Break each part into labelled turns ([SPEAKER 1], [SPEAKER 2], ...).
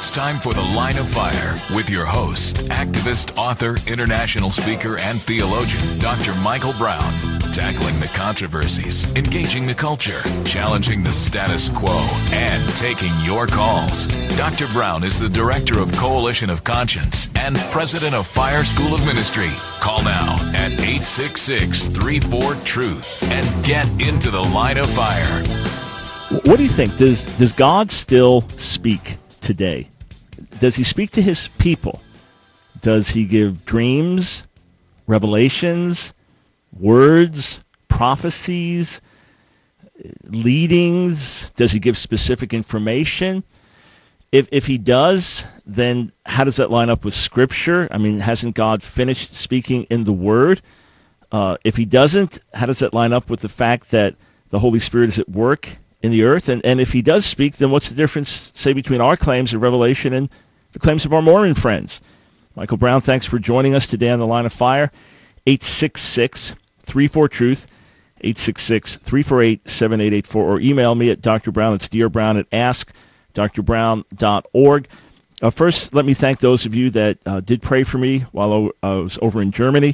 [SPEAKER 1] It's time for The Line of Fire with your host, activist, author, international speaker, and theologian, Dr. Michael Brown. Tackling the controversies, engaging the culture, challenging the status quo, and taking your calls. Dr. Brown is the director of Coalition of Conscience and president of Fire School of Ministry. Call now at 866-34-TRUTH and get into the Line of Fire.
[SPEAKER 2] What do you think? Does God still speak today? Does he speak to his people? Does he give dreams, revelations, words, prophecies, leadings? Does he give specific information? If he does, then how does that line up with Scripture? I mean, hasn't God finished speaking in the Word? If he doesn't, how does that line up with the fact that the Holy Spirit is at work in the earth? And if he does speak, then what's the difference, say, between our claims of revelation and the claims of our Mormon friends? Michael Brown, thanks for joining us today on The Line of Fire. 866-34-TRUTH, 866-348-7884, or email me at Dr. Brown. It's drbrown at askdrbrown.org. First, let me thank those of you that did pray for me while I was over in Germany.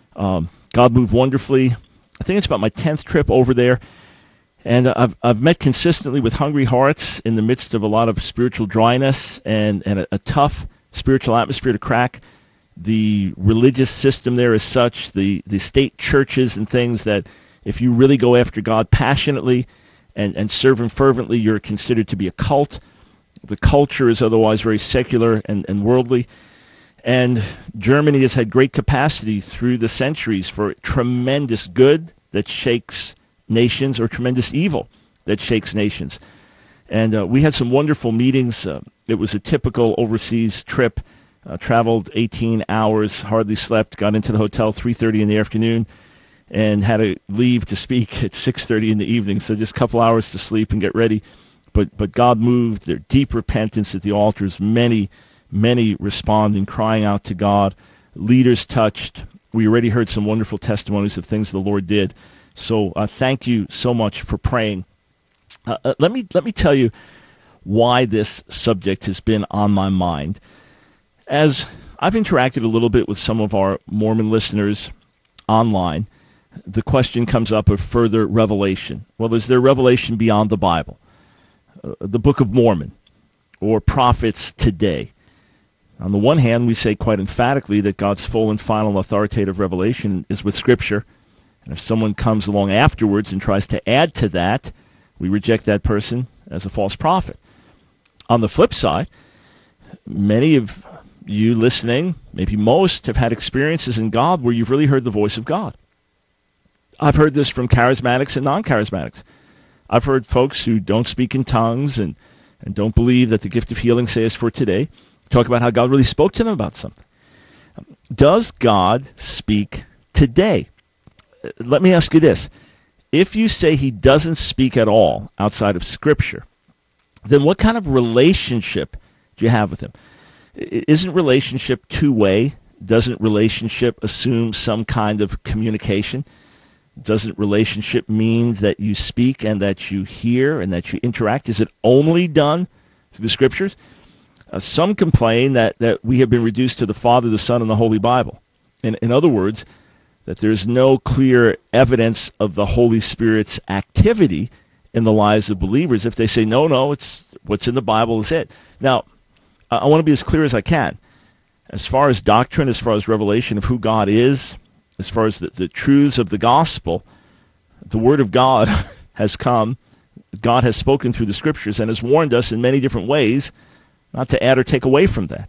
[SPEAKER 2] God moved wonderfully. I think it's about my 10th trip over there. And I've met consistently with hungry hearts in the midst of a lot of spiritual dryness and a tough spiritual atmosphere to crack. The religious system there is such, the state churches and things, that if you really go after God passionately and serve him fervently, you're considered to be a cult. The culture is otherwise very secular and worldly. And Germany has had great capacity through the centuries for tremendous good that shakes nations, or tremendous evil that shakes nations. And we had some wonderful meetings. It was a typical overseas trip. Traveled 18 hours, hardly slept, got into the hotel 3:30 in the afternoon, and had to leave to speak at 6:30 in the evening. So just a couple hours to sleep and get ready. But God moved. There deep repentance at the altars. Many responding, crying out to God. Leaders touched. We already heard some wonderful testimonies of things the Lord did. So thank you so much for praying. Let me tell you why this subject has been on my mind. As I've interacted a little bit with some of our Mormon listeners online, the question comes up of further revelation. Well, is there revelation beyond the Bible, the Book of Mormon, or prophets today? On the one hand, we say quite emphatically that God's full and final authoritative revelation is with Scripture. And if someone comes along afterwards and tries to add to that, we reject that person as a false prophet. On the flip side, many of you listening, maybe most, have had experiences in God where you've really heard the voice of God. I've heard this from charismatics and non-charismatics. I've heard folks who don't speak in tongues and don't believe that the gift of healing, say, is for today, talk about how God really spoke to them about something. Does God speak today? Let me ask you this. If you say he doesn't speak at all outside of Scripture, then what kind of relationship do you have with him? Isn't relationship two-way? Doesn't relationship assume some kind of communication? Doesn't relationship mean that you speak and that you hear and that you interact? Is it only done through the Scriptures? Some complain that we have been reduced to the Father, the Son, and the Holy Bible. In other words, that there's no clear evidence of the Holy Spirit's activity in the lives of believers. If they say, no, it's what's in the Bible is it. Now, I want to be as clear as I can. As far as doctrine, as far as revelation of who God is, as far as the truths of the gospel, the Word of God has come. God has spoken through the Scriptures and has warned us in many different ways not to add or take away from that.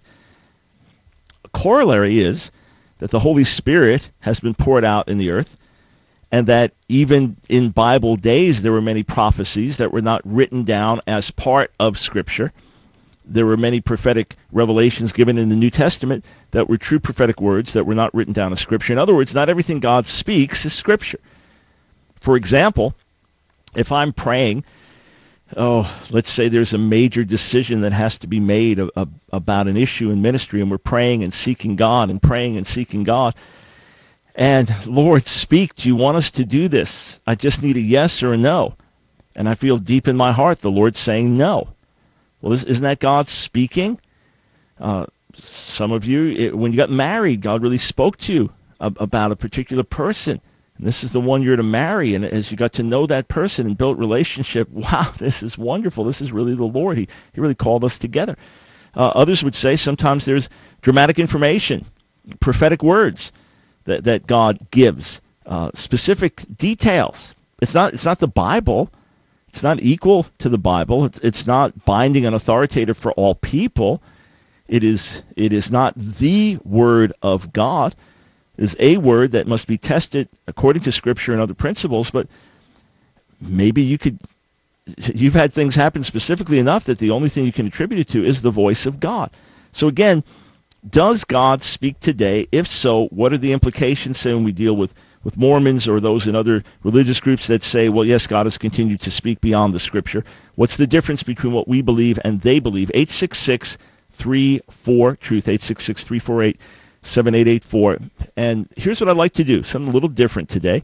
[SPEAKER 2] A corollary is that the Holy Spirit has been poured out in the earth, and that even in Bible days there were many prophecies that were not written down as part of Scripture. There were many prophetic revelations given in the New Testament that were true prophetic words that were not written down as Scripture. In other words, not everything God speaks is Scripture. For example, if I'm praying, let's say there's a major decision that has to be made about an issue in ministry, and we're praying and seeking God and praying and seeking God. And, Lord, speak. Do you want us to do this? I just need a yes or a no. And I feel deep in my heart the Lord saying no. Well, isn't that God speaking? Some of you, when you got married, God really spoke to you about a particular person. And this is the one you're to marry. And as you got to know that person and built relationship, wow, this is wonderful. This is really the Lord. He really called us together. Others would say sometimes there's dramatic information, prophetic words that God gives, specific details. It's not the Bible. It's not equal to the Bible. It's not binding and authoritative for all people. It is not the Word of God. It is a word that must be tested according to Scripture and other principles, but maybe you've had things happen specifically enough that the only thing you can attribute it to is the voice of God. So again, does God speak today? If so, what are the implications, say, when we deal with Mormons or those in other religious groups that say, well, yes, God has continued to speak beyond the Scripture? What's the difference between what we believe and they believe? 866-34-TRUTH, 866-348-7884. And here's what I'd like to do, something a little different today.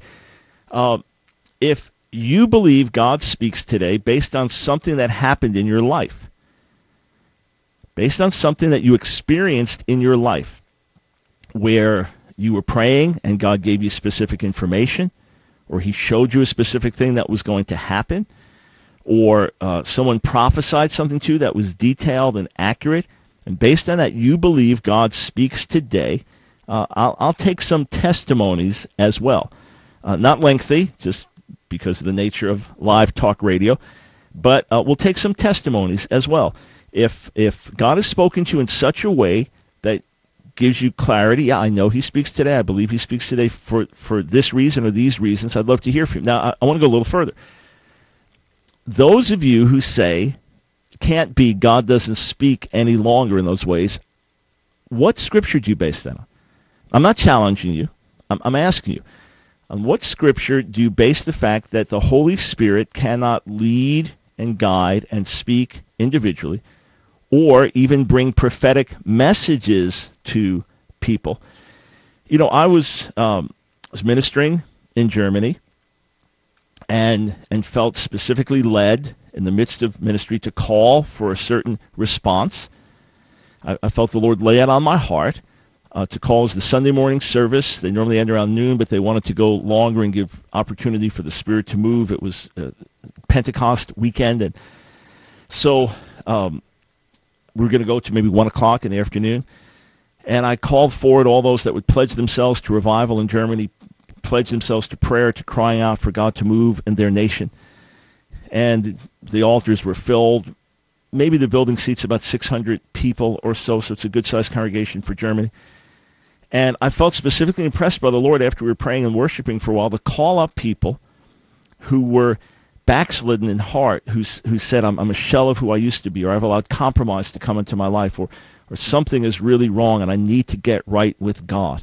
[SPEAKER 2] If you believe God speaks today based on something that happened in your life, based on something that you experienced in your life, where you were praying and God gave you specific information, or he showed you a specific thing that was going to happen, or someone prophesied something to you that was detailed and accurate, and based on that you believe God speaks today, I'll take some testimonies as well. Not lengthy, just because of the nature of live talk radio, but we'll take some testimonies as well. If God has spoken to you in such a way that gives you clarity, yeah, I know he speaks today, I believe he speaks today for this reason or these reasons, I'd love to hear from you. Now, I want to go a little further. Those of you who say, can't be, God doesn't speak any longer in those ways, what Scripture do you base that on? I'm not challenging you. I'm asking you. On what Scripture do you base the fact that the Holy Spirit cannot lead and guide and speak individually, or even bring prophetic messages to people? You know, I was ministering in Germany and felt specifically led in the midst of ministry to call for a certain response. I felt the Lord lay it on my heart to call as the Sunday morning service. They normally end around noon, but they wanted to go longer and give opportunity for the Spirit to move. It was Pentecost weekend, and so we were going to go to maybe 1 o'clock in the afternoon. And I called forward all those that would pledge themselves to revival in Germany, pledge themselves to prayer, to crying out for God to move in their nation. And the altars were filled. Maybe the building seats about 600 people or so it's a good-sized congregation for Germany. And I felt specifically impressed by the Lord after we were praying and worshiping for a while to call up people who were backslidden in heart, who said, I'm a shell of who I used to be, or I've allowed compromise to come into my life, or something is really wrong and I need to get right with God.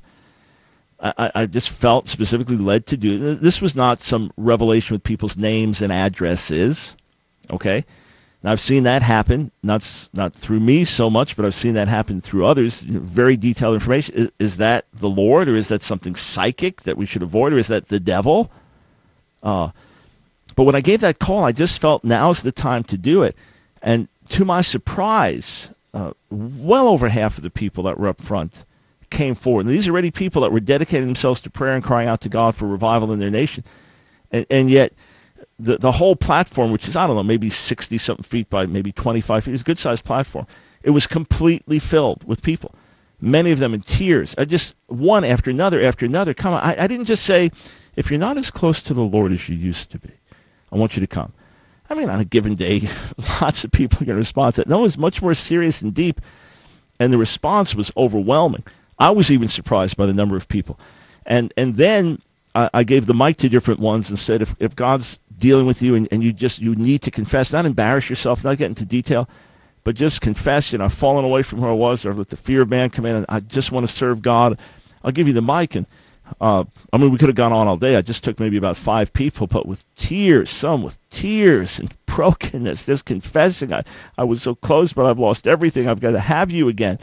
[SPEAKER 2] I just felt specifically led to do it. This was not some revelation with people's names and addresses, okay? Now, I've seen that happen, not through me so much, but I've seen that happen through others, very detailed information. Is that the Lord, or is that something psychic that we should avoid, or is that the devil? But when I gave that call, I just felt now's the time to do it. And to my surprise, well over half of the people that were up front came forward. And these are already people that were dedicating themselves to prayer and crying out to God for revival in their nation. And yet, the whole platform, which is, I don't know, maybe 60-something feet by maybe 25 feet, it was a good-sized platform. It was completely filled with people, many of them in tears. I just, one after another, come on. I didn't just say, if you're not as close to the Lord as you used to be, I want you to come. I mean, on a given day, lots of people are going to respond to that. No, it was much more serious and deep, and the response was overwhelming. I was even surprised by the number of people. And then I gave the mic to different ones and said, if God's dealing with you and you need to confess, not embarrass yourself, not get into detail, but just confess, I've fallen away from who I was, or I've let the fear of man come in, and I just want to serve God. I'll give you the mic. And we could have gone on all day. I just took maybe about 5 people, but with tears, some with tears and brokenness, just confessing, I was so close, but I've lost everything. I've got to have you again.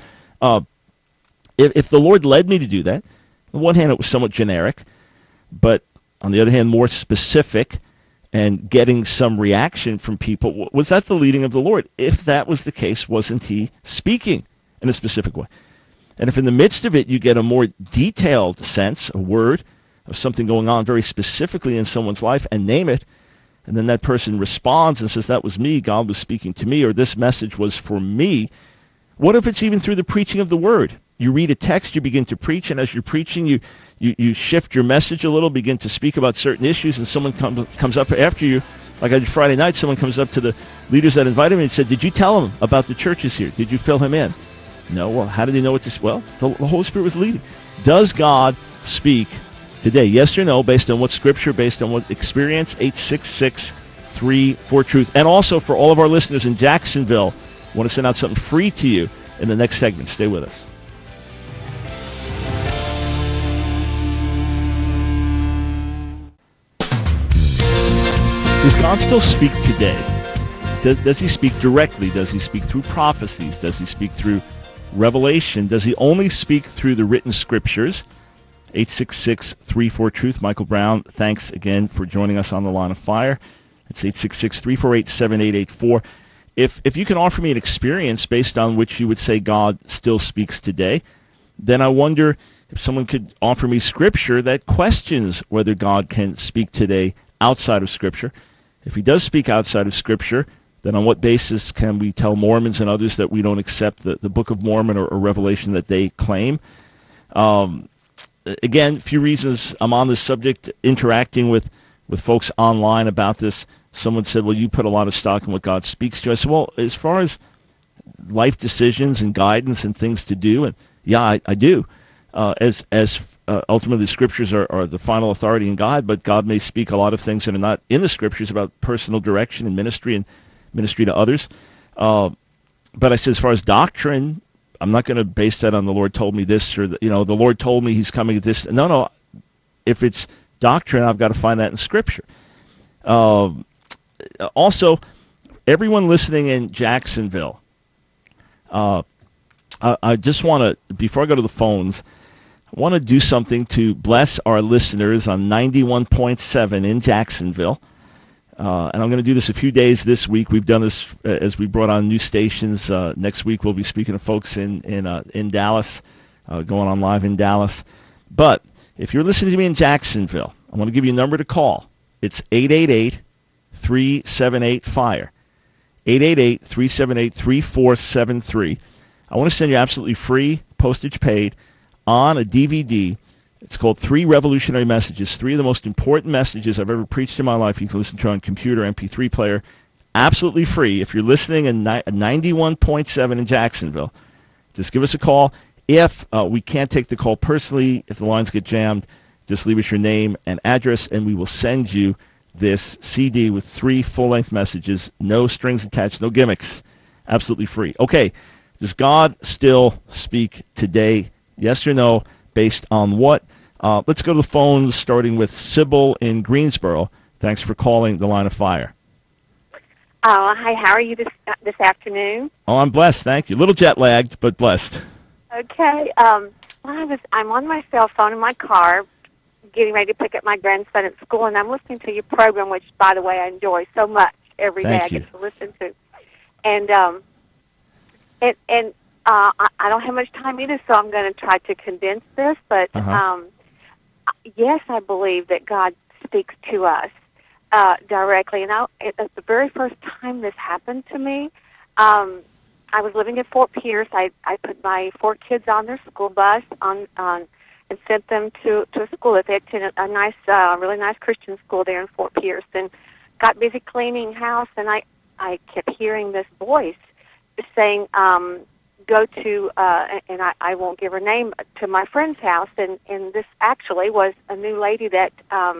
[SPEAKER 2] If the Lord led me to do that, on the one hand, it was somewhat generic, but on the other hand, more specific, and getting some reaction from people. Was that the leading of the Lord? If that was the case, wasn't he speaking? in a specific way. And if in the midst of it you get a more detailed sense, a word of something going on very specifically in someone's life, and name it, and then that person responds and says, that was me, God was speaking to me, or this message was for me. What if it's even through the preaching of the word? You read a text, you begin to preach, and as you're preaching, you shift your message a little, begin to speak about certain issues, and someone comes up after you. Like I did Friday night, someone comes up to the leaders that invited me and said, did you tell him about the churches here? Did you fill him in? No. Well, how did he know what to say? Well, the Holy Spirit was leading. Does God speak today? Yes or no, based on what Scripture, based on what experience? 866-34-TRUTH. And also for all of our listeners in Jacksonville, I want to send out something free to you in the next segment. Stay with us. Does God still speak today? Does he speak directly? Does he speak through prophecies? Does he speak through revelation? Does he only speak through the written Scriptures? 866-34-TRUTH. Michael Brown, thanks again for joining us on the Line of Fire. It's 866-348-7884. If you can offer me an experience based on which you would say God still speaks today, then I wonder if someone could offer me Scripture that questions whether God can speak today outside of Scripture. If he does speak outside of Scripture, then on what basis can we tell Mormons and others that we don't accept the Book of Mormon or Revelation that they claim? Again, a few reasons I'm on this subject, interacting with folks online about this. Someone said, well, you put a lot of stock in what God speaks to. I said, well, as far as life decisions and guidance and things to do, and yeah, I do. Ultimately, the Scriptures are the final authority in God, but God may speak a lot of things that are not in the Scriptures about personal direction and ministry to others. But I said, as far as doctrine, I'm not going to base that on the Lord told me this, or the Lord told me he's coming at this. No. If it's doctrine, I've got to find that in Scripture. Also, everyone listening in Jacksonville, I just want to, before I go to the phones, I want to do something to bless our listeners on 91.7 in Jacksonville. And I'm going to do this a few days this week. We've done this as we brought on new stations. Next week we'll be speaking to folks in Dallas, going on live in Dallas. But if you're listening to me in Jacksonville, I want to give you a number to call. It's 888-378-FIRE, 888-378-3473. I want to send you absolutely free, postage paid, on a DVD. It's called 3 Revolutionary Messages, 3 of the most important messages I've ever preached in my life. You can listen to on computer, MP3 player, absolutely free. If you're listening in 91.7 in Jacksonville, just give us a call. If we can't take the call personally, if the lines get jammed, just leave us your name and address, and we will send you this CD with 3 full-length messages, no strings attached, no gimmicks, absolutely free. Okay, does God still speak today? Yes or no? Based on what? Let's go to the phones, starting with Sybil in Greensboro. Thanks for calling the Line of Fire.
[SPEAKER 3] Hi, how are you this afternoon?
[SPEAKER 2] Oh, I'm blessed, thank you. A little jet-lagged, but blessed.
[SPEAKER 3] Okay. I'm on my cell phone in my car, getting ready to pick up my grandson at school, and I'm listening to your program, which, by the way, I enjoy so much every day. I get to listen to. And I don't have much time either, so I'm going to try to condense this. But yes, I believe that God speaks to us directly. And the very first time this happened to me, I was living in Fort Pierce. I put my 4 kids on their school bus and sent them to a school that they attended, a nice, really nice Christian school there in Fort Pierce. And got busy cleaning house, and I kept hearing this voice saying, go to, and I won't give her name, to my friend's house, and this actually was a new lady that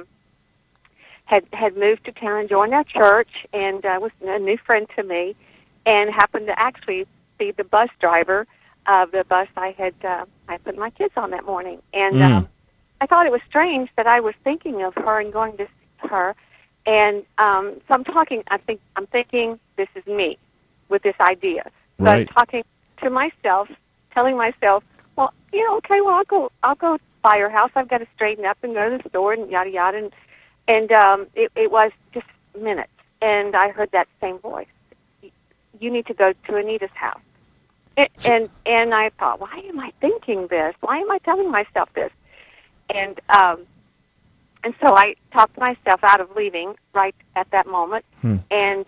[SPEAKER 3] had moved to town and joined our church, and was a new friend to me, and happened to actually be the bus driver of the bus I put my kids on that morning. And I thought it was strange that I was thinking of her and going to see her, and so I'm thinking this is me with this idea. So
[SPEAKER 2] right.
[SPEAKER 3] I'm talking to myself, telling myself, well, okay, well, I'll go by her house. I've got to straighten up and go to the store and yada yada. And it was just minutes, and I heard that same voice. You need to go to Anita's house. And I thought, why am I thinking this? Why am I telling myself this? And so I talked myself out of leaving right at that moment. And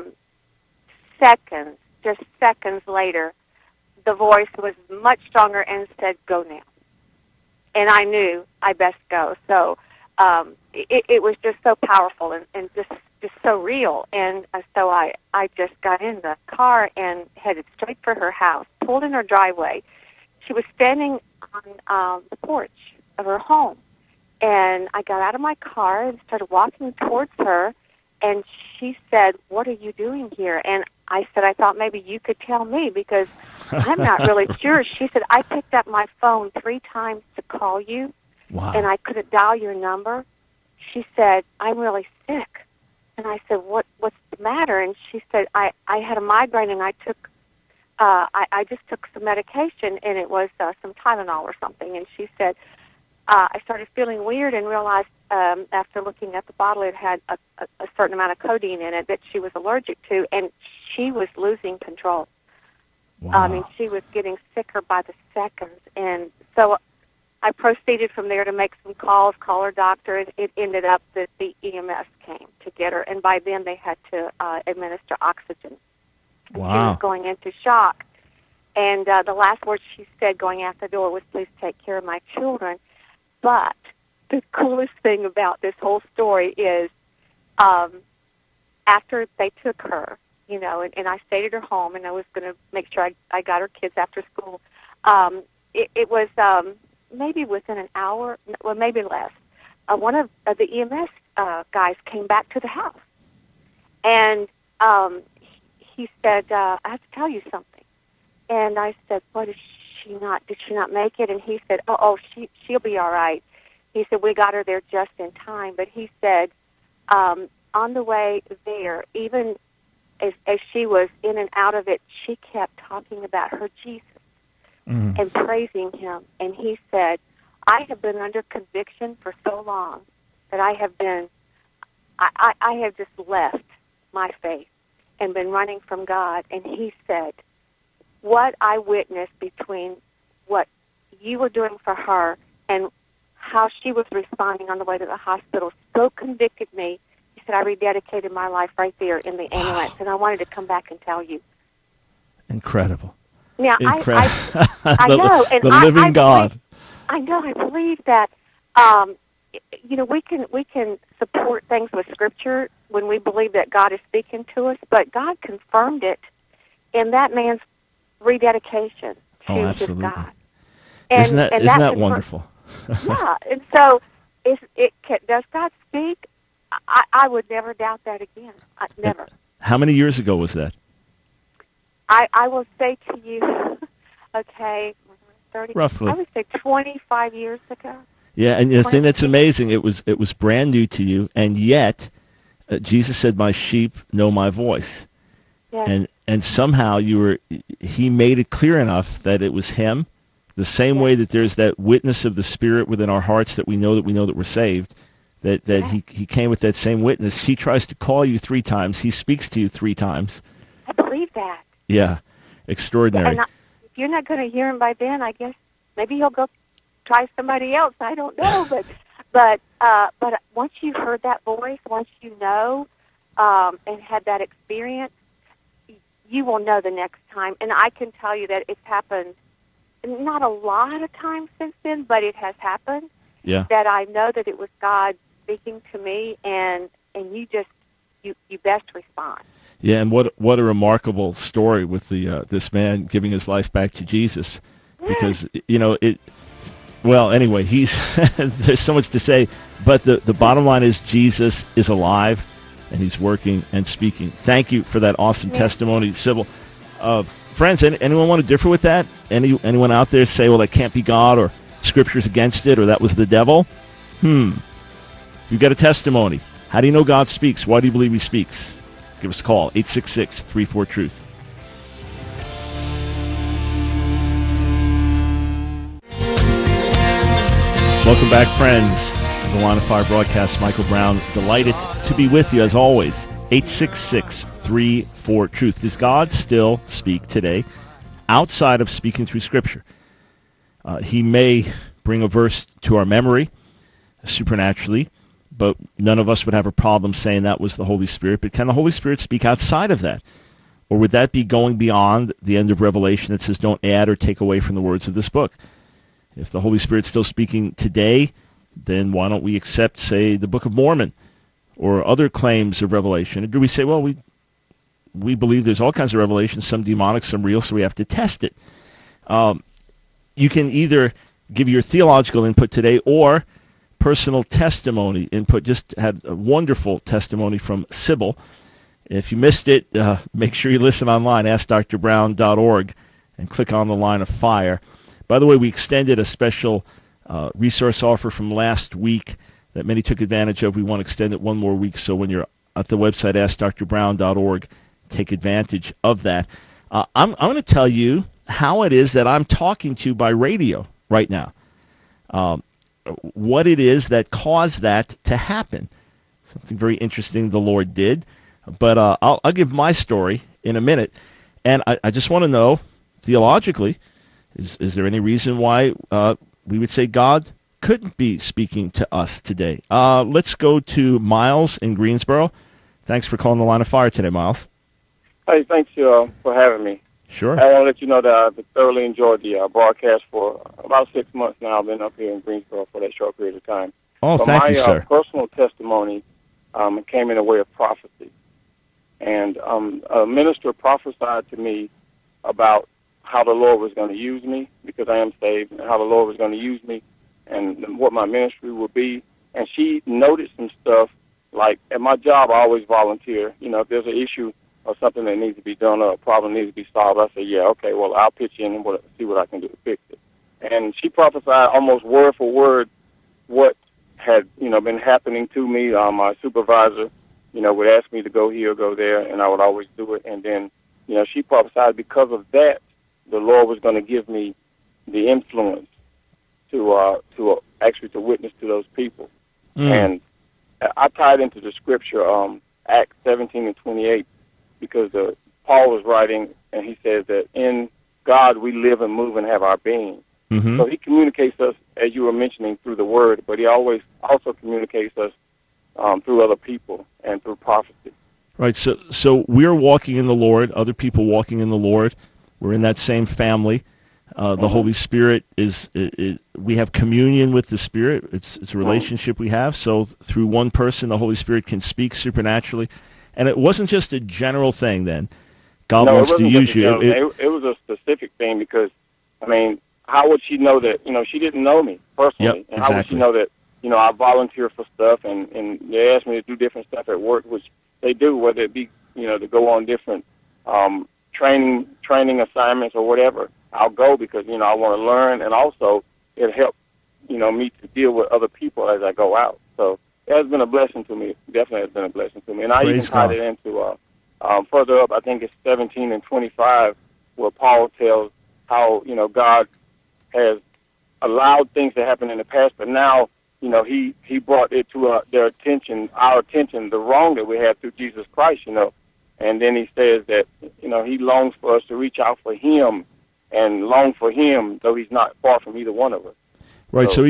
[SPEAKER 3] just seconds later, the voice was much stronger and said, "Go now." And I knew I best go. So it was just so powerful and just so real. And so I just got in the car and headed straight for her house, pulled in her driveway. She was standing on the porch of her home. And I got out of my car and started walking towards her. And she said, "What are you doing here?" And I said, "I thought maybe you could tell me because I'm not really sure." She said, "I picked up my phone 3 times to call you, and I couldn't dial your number." She said, "I'm really sick." And I said, "What's the matter?" And she said, I had a migraine and I took, I just took some medication and it was some Tylenol or something." And she said, I started feeling weird and realized after looking at the bottle it had a certain amount of codeine in it that she was allergic to, and she was losing control.
[SPEAKER 2] Wow.
[SPEAKER 3] I mean, she was getting sicker by the seconds. And so I proceeded from there to make some calls, call her doctor, and it ended up that the EMS came to get her, and by then they had to administer oxygen.
[SPEAKER 2] Wow.
[SPEAKER 3] She was going into shock. And the last words she said going out the door was, "Please take care of my children." But the coolest thing about this whole story is after they took her, you know, and I stayed at her home, and I was going to make sure I got her kids after school, it was maybe within an hour, well, maybe less, one of the EMS guys came back to the house. And he said, "I have to tell you something." And I said, "What is did she not make it?" And he said, she'll be all right. He said, "We got her there just in time." But he said, on the way there, even as she was in and out of it, she kept talking about her Jesus and praising him. And he said, "I have been under conviction for so long that I have just left my faith and been running from God." And he said, "What I witnessed between what you were doing for her and how she was responding on the way to the hospital so convicted me." He said, "I rededicated my life right there in the ambulance, and I wanted to come back and tell you."
[SPEAKER 2] Incredible.
[SPEAKER 3] Now,
[SPEAKER 2] Incredible.
[SPEAKER 3] I know. And
[SPEAKER 2] the living God.
[SPEAKER 3] I know. I believe that, we can support things with Scripture when we believe that God is speaking to us, but God confirmed it in that man's rededication to his God. And,
[SPEAKER 2] isn't that wonderful?
[SPEAKER 3] Yeah, and so does God speak? I would never doubt that again. Never.
[SPEAKER 2] How many years ago was that?
[SPEAKER 3] I will say to you, okay, 30,
[SPEAKER 2] roughly.
[SPEAKER 3] I would say 25 years ago.
[SPEAKER 2] Yeah, and the thing that's amazing, it was brand new to you, and yet Jesus said, "My sheep know my voice."
[SPEAKER 3] Yes.
[SPEAKER 2] And somehow he made it clear enough that it was him. The same way that there's that witness of the Spirit within our hearts that we know that we're saved, that he came with that same witness. He tries to call you 3 times. He speaks to you 3 times.
[SPEAKER 3] I believe that.
[SPEAKER 2] Yeah, extraordinary.
[SPEAKER 3] And if you're not going to hear him by then, I guess maybe he'll go try somebody else. I don't know, but once you've heard that voice, once you know and had that experience, you will know the next time. And I can tell you that it's happened not a lot of times since then, but it has happened.
[SPEAKER 2] Yeah.
[SPEAKER 3] That I know that it was God speaking to me, and you best respond.
[SPEAKER 2] Yeah, and what a remarkable story with this man giving his life back to Jesus, because anyway, he's there's so much to say, but the bottom line is Jesus is alive, and he's working and speaking. Thank you for that awesome testimony, Sybil. Friends, anyone want to differ with that? Anyone out there say, well, that can't be God, or Scripture's against it, or that was the devil? You've got a testimony. How do you know God speaks? Why do you believe he speaks? Give us a call, 866-34-TRUTH. Welcome back, friends, to the Line of Fire broadcast. Michael Brown, delighted to be with you as always. 866-34-TRUTH. Does God still speak today? outside of speaking through Scripture. He may bring a verse to our memory supernaturally, but none of us would have a problem saying that was the Holy Spirit. But can the Holy Spirit speak outside of that? Or would that be going beyond the end of Revelation that says don't add or take away from the words of this book? If the Holy Spirit's still speaking today, then why don't we accept, say, the Book of Mormon or other claims of revelation? Or do we say, well, we believe there's all kinds of revelations, some demonic, some real, so we have to test it? You can either give your theological input today or personal testimony input. Just had a wonderful testimony from Sybil. If you missed it, make sure you listen online, AskDrBrown.org, and click on the Line of Fire. By the way, we extended a special resource offer from last week that many took advantage of. We want to extend it one more week, so when you're at the website, AskDrBrown.org, take advantage of that. I'm going to tell you how it is that I'm talking to you by radio right now. What it is that caused that to happen. Something very interesting the Lord did. But I'll give my story in a minute. And I just want to know, theologically, is there any reason why we would say God couldn't be speaking to us today? Let's go to Miles in Greensboro. Thanks for calling the Line of Fire today, Miles.
[SPEAKER 4] Hey, thanks for having me.
[SPEAKER 2] Sure.
[SPEAKER 4] I want to let you know that I've thoroughly enjoyed the broadcast for about 6 months now. I've been up here in Greensboro for that short period of time.
[SPEAKER 2] Oh, thank you, sir.
[SPEAKER 4] My personal testimony came in the way of prophecy. And a minister prophesied to me about how the Lord was going to use me, because I am saved, and how the Lord was going to use me and what my ministry would be. And she noted some stuff, like at my job I always volunteer. You know, if there's an issue or something that needs to be done or a problem needs to be solved, I say, yeah, okay, well, I'll pitch in and see what I can do to fix it. And she prophesied almost word for word what had, been happening to me. My supervisor, would ask me to go here or go there, and I would always do it. And then, she prophesied because of that, the Lord was going to give me the influence to actually witness to those people. And I tied into the scripture, Acts 17:28, because Paul was writing, and he says that in God we live and move and have our being. Mm-hmm. So he communicates us, as you were mentioning, through the Word, but he always also communicates us through other people and through prophecy.
[SPEAKER 2] Right, so we're walking in the Lord, other people walking in the Lord. We're in that same family. The Holy Spirit is we have communion with the Spirit. It's a relationship we have. So through one person, the Holy Spirit can speak supernaturally. And it wasn't just a general thing then. God wants to use you.
[SPEAKER 4] It was a specific thing because, how would she know that, she didn't know me personally.
[SPEAKER 2] Yep,
[SPEAKER 4] and how would she know that, I volunteer for stuff and they ask me to do different stuff at work, which they do, whether it be, to go on different training assignments or whatever. I'll go because, I want to learn, and also it helps, me to deal with other people as I go out. So it has been a blessing to me. Definitely has been a blessing to me. And I even tied it into further up, I think it's 17 and 25, where Paul tells how, God has allowed things to happen in the past, but now, he brought it to our attention, the wrong that we had through Jesus Christ, And then he says that, he longs for us to reach out for him and long for him, though he's not far from either one of us.
[SPEAKER 2] Right, so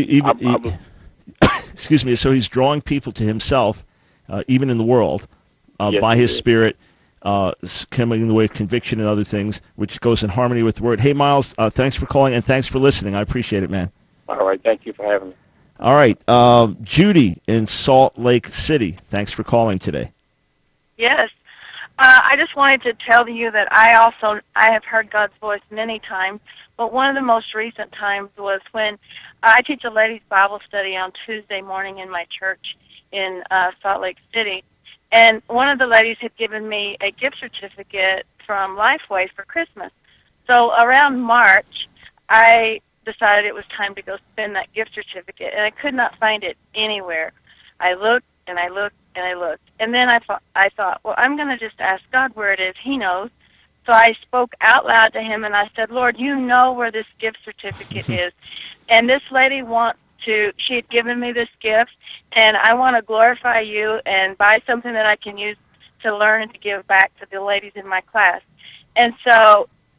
[SPEAKER 2] excuse me, so he's drawing people to himself, even in the world, by his Spirit, coming in the way of conviction and other things, which goes in harmony with the Word. Hey, Miles, thanks for calling, and thanks for listening. I appreciate it, man.
[SPEAKER 4] All right, thank you for having me.
[SPEAKER 2] All right, Judy in Salt Lake City, thanks for calling today.
[SPEAKER 5] Yes. I just wanted to tell you that I have heard God's voice many times, but one of the most recent times was when I teach a ladies' Bible study on Tuesday morning in my church in Salt Lake City, and one of the ladies had given me a gift certificate from Lifeway for Christmas. So around March, I decided it was time to go spend that gift certificate, and I could not find it anywhere. I looked, and I looked, and I looked. And then I thought, well, I'm going to just ask God where it is. He knows. So I spoke out loud to him, and I said, Lord, you know where this gift certificate is. And this lady she had given me this gift, and I want to glorify you and buy something that I can use to learn and to give back to the ladies in my class. And so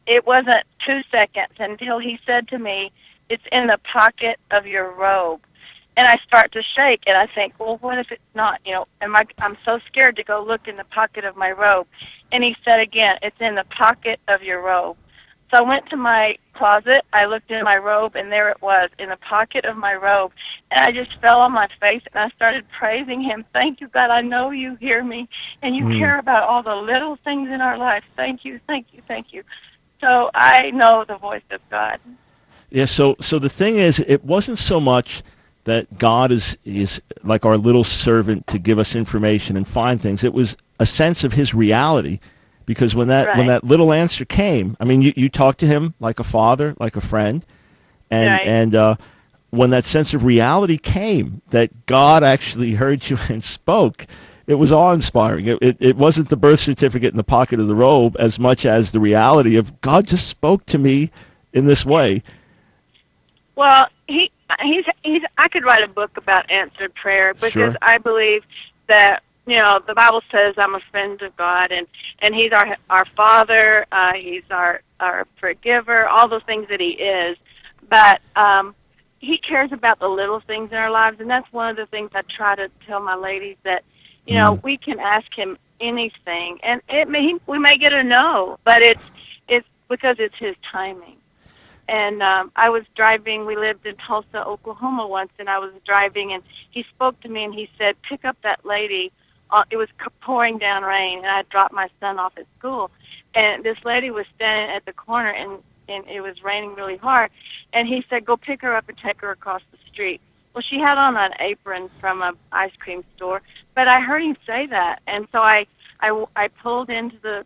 [SPEAKER 5] it wasn't 2 seconds until he said to me, "It's in the pocket of your robe." And I start to shake, and I think, well, what if it's not? I'm so scared to go look in the pocket of my robe. And he said again, "It's in the pocket of your robe." So I went to my closet, I looked in my robe, and there it was, in the pocket of my robe. And I just fell on my face, and I started praising him. "Thank you, God. I know you hear me, and you care about all the little things in our life. Thank you, thank you, thank you." So I know the voice of God.
[SPEAKER 2] Yeah, so the thing is, it wasn't so much that God is like our little servant to give us information and find things. It was a sense of his reality. Because when that little answer came, I mean, you talked to him like a father, like a friend, and when that sense of reality came, that God actually heard you and spoke, it was awe-inspiring. It wasn't the birth certificate in the pocket of the robe as much as the reality of God just spoke to me in this way.
[SPEAKER 5] Well, he's. I could write a book about answered prayer because
[SPEAKER 2] Sure.
[SPEAKER 5] I believe that. The Bible says I'm a friend of God, and he's our Father, he's our forgiver, all those things that he is. But he cares about the little things in our lives, and that's one of the things I try to tell my ladies, that, we can ask him anything, and we may get a no, but it's because it's his timing. And I was driving, we lived in Tulsa, Oklahoma once, and I was driving, and he spoke to me, and he said, "Pick up that lady." It was pouring down rain, and I dropped my son off at school. And this lady was standing at the corner, and it was raining really hard. And he said, "Go pick her up and take her across the street." Well, she had on an apron from an ice cream store, but I heard him say that. And so I pulled into the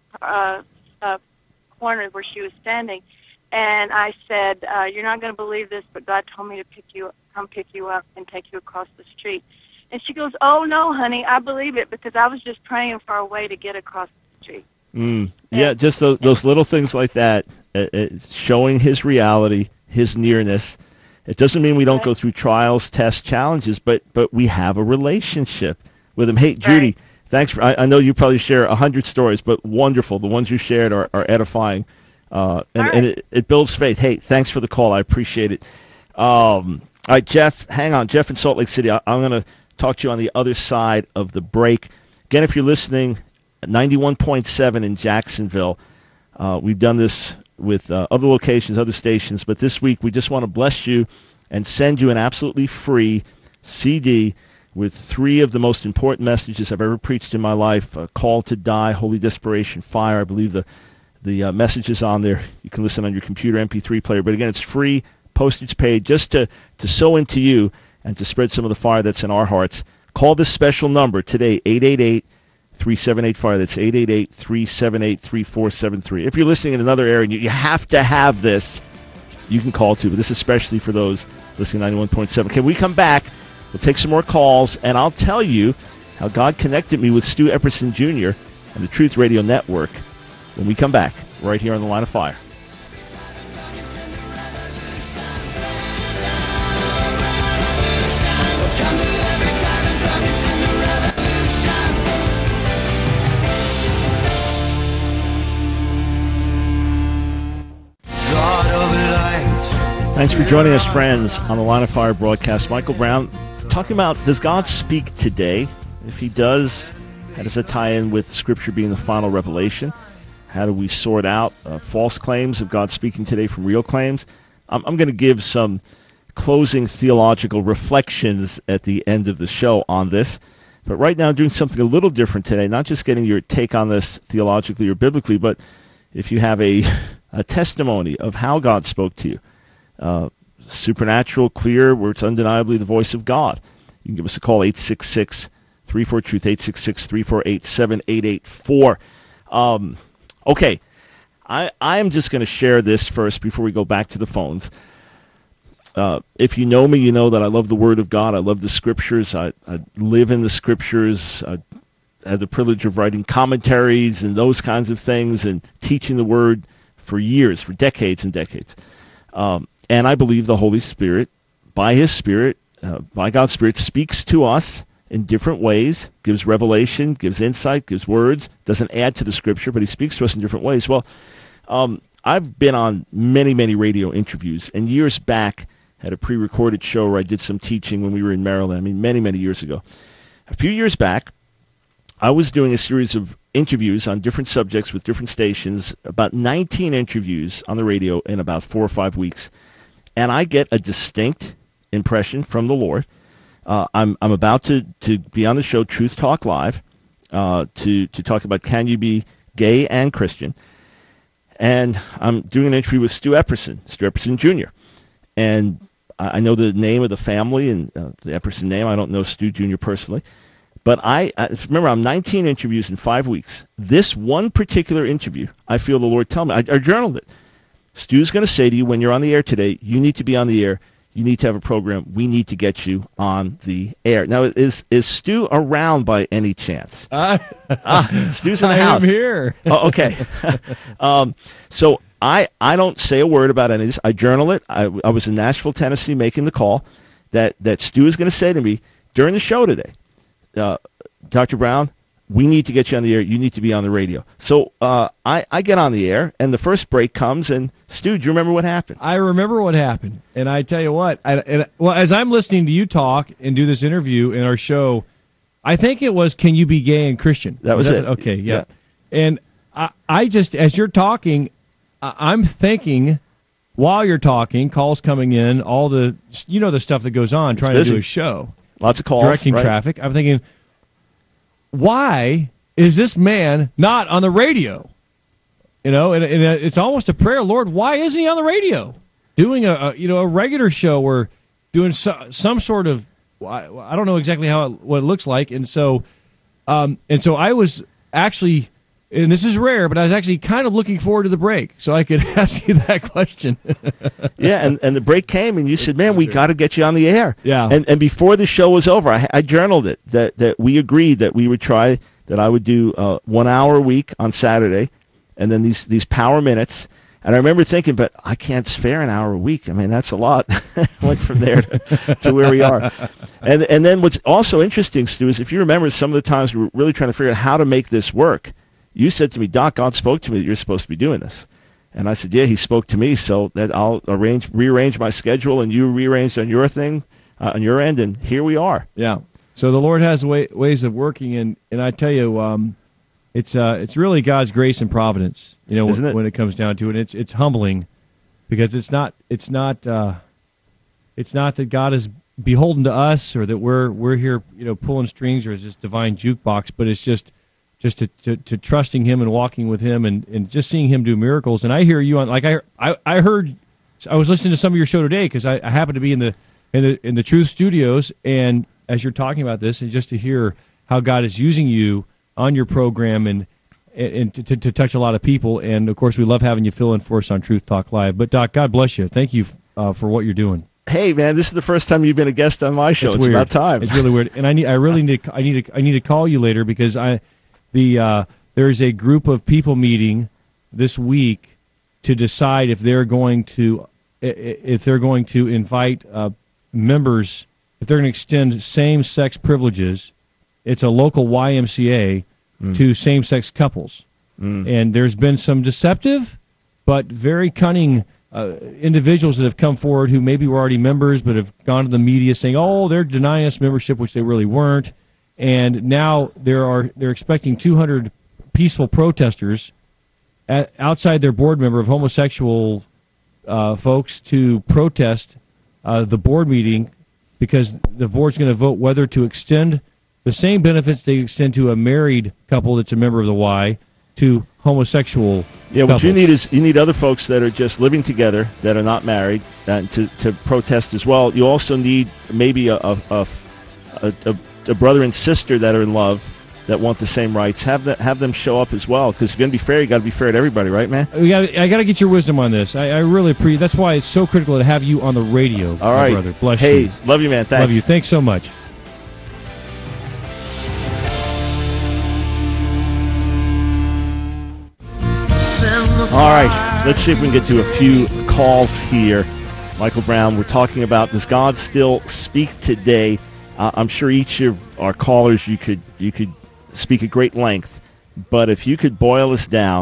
[SPEAKER 5] corner where she was standing, and I said, "You're not going to believe this, but God told me to come pick you up and take you across the street." And she goes, "Oh, no, honey, I believe it because I was just praying for a way to get across the street."
[SPEAKER 2] Yeah, just those little things like that, showing his reality, his nearness. It doesn't mean we don't go through trials, tests, challenges, but we have a relationship with him. Hey, Judy, thanks. I know you probably share 100 stories, but wonderful. The ones you shared are edifying, and it builds faith. Hey, thanks for the call. I appreciate it. All right, Jeff, hang on. Jeff in Salt Lake City, I'm going to talk to you on the other side of the break. Again, if you're listening, 91.7 in Jacksonville. We've done this with other locations, other stations, but this week we just want to bless you and send you an absolutely free CD with 3 of the most important messages I've ever preached in my life: Call to Die, Holy Desperation, Fire. I believe the messages on there. You can listen on your computer MP3 player, but again, it's free, postage paid, just to sow into you and to spread some of the fire that's in our hearts. Call this special number today, 888-378-FIRE. That's 888-378-3473. If you're listening in another area and you have to have this, you can call too. But this is especially for those listening 91.7. Okay, we come back. We'll take some more calls, and I'll tell you how God connected me with Stu Epperson Jr. and the Truth Radio Network when we come back, right here on The Line of Fire. Thanks for joining us, friends, on the Line of Fire broadcast. Michael Brown talking about, does God speak today? If he does, how does that tie in with Scripture being the final revelation? How do we sort out false claims of God speaking today from real claims? I'm going to give some closing theological reflections at the end of the show on this. But right now I'm doing something a little different today, not just getting your take on this theologically or biblically, but if you have a testimony of how God spoke to you, supernatural, clear, where it's undeniably the voice of God, you can give us a call, 866-34-TRUTH, 866-348-7884. Okay, I am just going to share this first before we go back to the phones. If you know me, you know that I love the Word of God. I love the Scriptures. I live in the Scriptures. I had the privilege of writing commentaries and those kinds of things and teaching the Word for years, for decades and decades. And I believe the Holy Spirit, by His Spirit, by God's Spirit, speaks to us in different ways, gives revelation, gives insight, gives words, doesn't add to the Scripture, but He speaks to us in different ways. Well, I've been on many, many radio interviews, and years back had a pre-recorded show where I did some teaching when we were in Maryland. I mean, many, many years ago. A few years back, I was doing a series of interviews on different subjects with different stations, about 19 interviews on the radio in about 4 or 5 weeks, and I get a distinct impression from the Lord. I'm about to be on the show Truth Talk Live to talk about can you be gay and Christian, and I'm doing an interview with Stu Epperson Jr., and I know the name of the family and the Epperson name. I don't know Stu Jr. personally. But I remember I'm 19 interviews in 5 weeks. This one particular interview, I feel the Lord tell me. I journaled it. Stu's going to say to you when you're on the air today, you need to be on the air. You need to have a program. We need to get you on the air. Now, is Stu around by any chance? Stu's in the house.
[SPEAKER 6] I am here.
[SPEAKER 2] Oh, okay. So I don't say a word about any of this. I journal it. I was in Nashville, Tennessee, making the call that Stu is going to say to me during the show today, Dr. Brown, we need to get you on the air. You need to be on the radio. So I get on the air, and the first break comes, and Stu, do you remember what happened?
[SPEAKER 6] I remember what happened, and I tell you what, as I'm listening to you talk and do this interview in our show, I think it was Can You Be Gay and Christian?
[SPEAKER 2] That was it.
[SPEAKER 6] Okay, yeah. And I just, as you're talking, I'm thinking, while you're talking, calls coming in, all the, the stuff that goes on, trying to do a show.
[SPEAKER 2] Lots of calls.
[SPEAKER 6] Directing
[SPEAKER 2] right?
[SPEAKER 6] traffic. I'm thinking, why is this man not on the radio? And it's almost a prayer, Lord, why isn't he on the radio? Doing a regular show or doing some sort of, I don't know exactly what it looks like. And so I was actually, and this is rare, but I was actually kind of looking forward to the break so I could ask you that question.
[SPEAKER 2] Yeah, and the break came, and you said, man, we got to get you on the air.
[SPEAKER 6] Yeah.
[SPEAKER 2] And before the show was over, I journaled it, that we agreed that we would try, that I would do 1 hour a week on Saturday, and then these power minutes. And I remember thinking, but I can't spare an hour a week. I mean, that's a lot. Went from there to where we are. And then what's also interesting, Stu, is if you remember some of the times we were really trying to figure out how to make this work, you said to me, Doc, God spoke to me that you're supposed to be doing this. And I said, yeah, he spoke to me, so that I'll rearrange my schedule, and you rearranged on your thing, on your end, and here we are.
[SPEAKER 6] Yeah. So the Lord has ways of working, and I tell you, it's really God's grace and providence,
[SPEAKER 2] Isn't it?
[SPEAKER 6] When it comes down to it. It's humbling, because it's not that God is beholden to us, or that we're here, pulling strings, or is this divine jukebox, but it's just to trusting Him and walking with Him and just seeing Him do miracles. And I hear you on, like I heard, I was listening to some of your show today because I happened to be in the Truth Studios, and as you're talking about this, and just to hear how God is using you on your program and to touch a lot of people. And of course, we love having you fill in for us on Truth Talk Live. But Doc, God bless you. Thank you for what you're doing.
[SPEAKER 2] Hey man, this is the first time you've been a guest on my show. It's
[SPEAKER 6] weird.
[SPEAKER 2] About time.
[SPEAKER 6] It's really weird, and I need to call you later because there's a group of people meeting this week to decide if they're going to invite members, if they're going to extend same-sex privileges. It's a local YMCA to same-sex couples, and there's been some deceptive but very cunning individuals that have come forward who maybe were already members but have gone to the media saying, "Oh, they're denying us membership," which they really weren't. And now they're expecting 200 peaceful protesters outside their board member of homosexual folks to protest the board meeting because the board's going to vote whether to extend the same benefits they extend to a married couple that's a member of the Y to homosexual
[SPEAKER 2] Yeah,
[SPEAKER 6] couples.
[SPEAKER 2] what you need is other folks that are just living together that are not married to protest as well. You also need maybe a brother and sister that are in love that want the same rights. Have them show up as well, because if you're going to be fair, you got to be fair to everybody, right, man?
[SPEAKER 6] I got to get your wisdom on this. I really appreciate. That's why it's so critical to have you on the radio.
[SPEAKER 2] All right,
[SPEAKER 6] brother. Bless
[SPEAKER 2] you.
[SPEAKER 6] Hey,
[SPEAKER 2] love you, man. Thanks.
[SPEAKER 6] Love you. Thanks so much.
[SPEAKER 2] All right, let's see if we can get to a few calls here. Michael Brown, we're talking about, does God still speak today? I'm sure each of our callers, you could speak at great length, but if you could boil us down,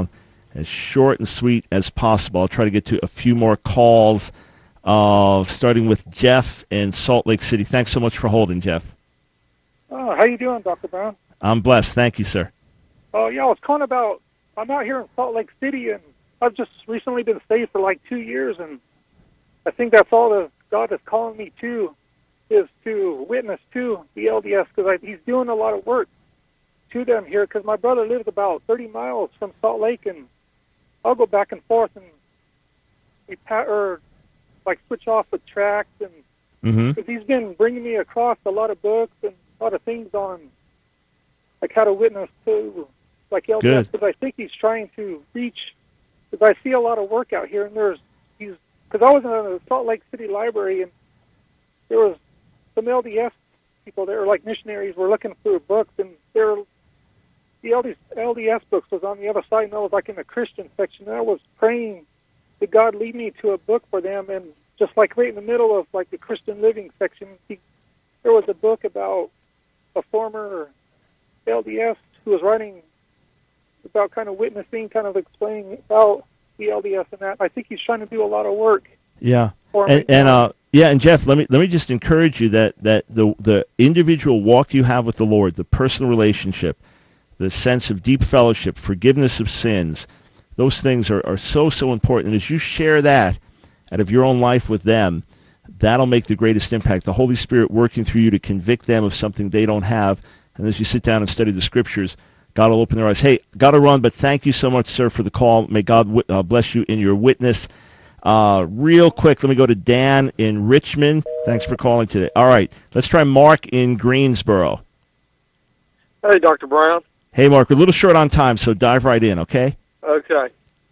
[SPEAKER 2] as short and sweet as possible. I'll try to get to a few more calls, starting with Jeff in Salt Lake City. Thanks so much for holding, Jeff.
[SPEAKER 7] How you doing, Dr. Brown?
[SPEAKER 2] I'm blessed. Thank you, sir.
[SPEAKER 7] Oh, yeah, I was calling about, I'm out here in Salt Lake City, and I've just recently been saved for like 2 years, and I think that's all that God is calling me to, is to witness to the LDS, because He's doing a lot of work to them here, because my brother lives about 30 miles from Salt Lake, and I'll go back and forth, and we switch off with tracts, and because he's been bringing me across a lot of books and a lot of things on like how to witness to like LDS, because I think he's trying to reach, because I see a lot of work out here, and because I was in the Salt Lake City Library, and there was some LDS people there, like missionaries, were looking through books, and the LDS books was on the other side, and I was like in the Christian section, and I was praying that God lead me to a book for them, and just like right in the middle of like the Christian living section, there was a book about a former LDS who was writing about kind of witnessing, kind of explaining about the LDS and that. I think he's trying to do a lot of work.
[SPEAKER 2] Yeah, and Jeff, let me just encourage you that the individual walk you have with the Lord, the personal relationship, the sense of deep fellowship, forgiveness of sins, those things are so important. And as you share that out of your own life with them, that'll make the greatest impact. The Holy Spirit working through you to convict them of something they don't have. And as you sit down and study the Scriptures, God will open their eyes. Hey, got to run, but thank you so much, sir, for the call. May God bless you in your witness. Real quick, let me go to Dan in Richmond. Thanks for calling today. All right, let's try Mark in Greensboro.
[SPEAKER 8] Hey, Dr. Brown.
[SPEAKER 2] Hey, Mark, we're a little short on time, so dive right in, okay?
[SPEAKER 8] Okay.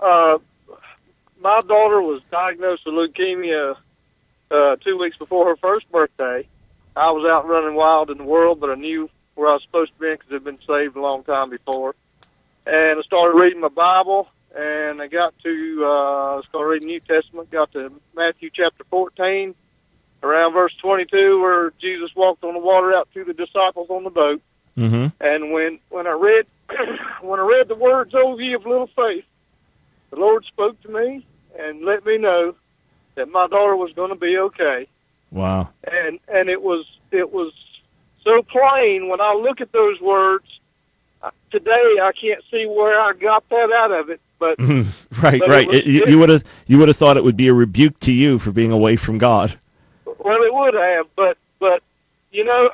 [SPEAKER 8] My daughter was diagnosed with leukemia 2 weeks before her first birthday. I was out running wild in the world, but I knew where I was supposed to be because I'd been saved a long time before. And I started reading my Bible, and I got to, I started reading the New Testament, got to Matthew chapter 14, around verse 22, where Jesus walked on the water out to the disciples on the boat.
[SPEAKER 2] Mm-hmm.
[SPEAKER 8] And when I read when I read the words, "O ye of little faith," the Lord spoke to me and let me know that my daughter was going to be okay.
[SPEAKER 2] Wow.
[SPEAKER 8] And it was so plain when I look at those words. Today I can't see where I got that out of it, but
[SPEAKER 2] right. You would have thought it would be a rebuke to you for being away from God.
[SPEAKER 8] Well, it would have, but you know,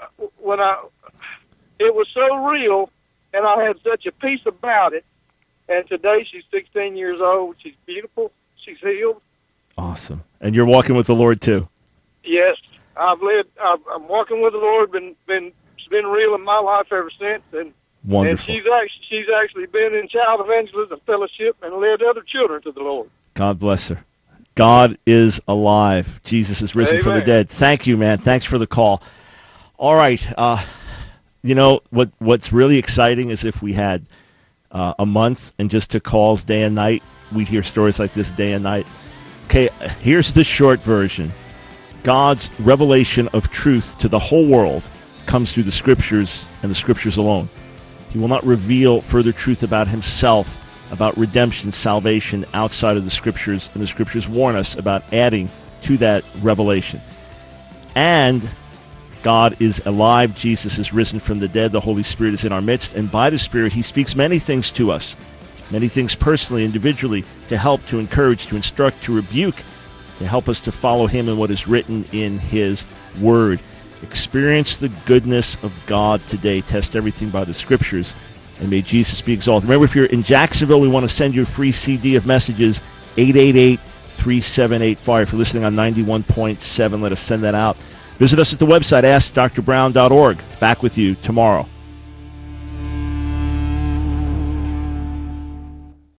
[SPEAKER 8] it was so real, and I had such a peace about it. And today she's 16 years old. She's beautiful. She's healed. Awesome.
[SPEAKER 2] And you're walking with the Lord too.
[SPEAKER 8] Yes, I'm walking with the Lord. It's been real in my life ever since. And
[SPEAKER 2] wonderful.
[SPEAKER 8] And she's actually been in child evangelism fellowship and led other children to the Lord.
[SPEAKER 2] God bless her. God is alive. Jesus is risen from the dead. Thank you, man. Thanks for the call. All right. You know, what's really exciting is if we had a month and just took calls day and night, we'd hear stories like this day and night. Okay, here's the short version. God's revelation of truth to the whole world comes through the Scriptures and the Scriptures alone. He will not reveal further truth about himself, about redemption, salvation, outside of the Scriptures, and the Scriptures warn us about adding to that revelation. And God is alive. Jesus is risen from the dead. The Holy Spirit is in our midst. And by the Spirit, he speaks many things to us, many things personally, individually, to help, to encourage, to instruct, to rebuke, to help us to follow him in what is written in his word. Experience the goodness of God today. Test everything by the Scriptures. And may Jesus be exalted. Remember, if you're in Jacksonville, we want to send you a free CD of messages, 888-3785. If you're listening on 91.7, let us send that out. Visit us at the website, AskDrBrown.org. Back with you tomorrow.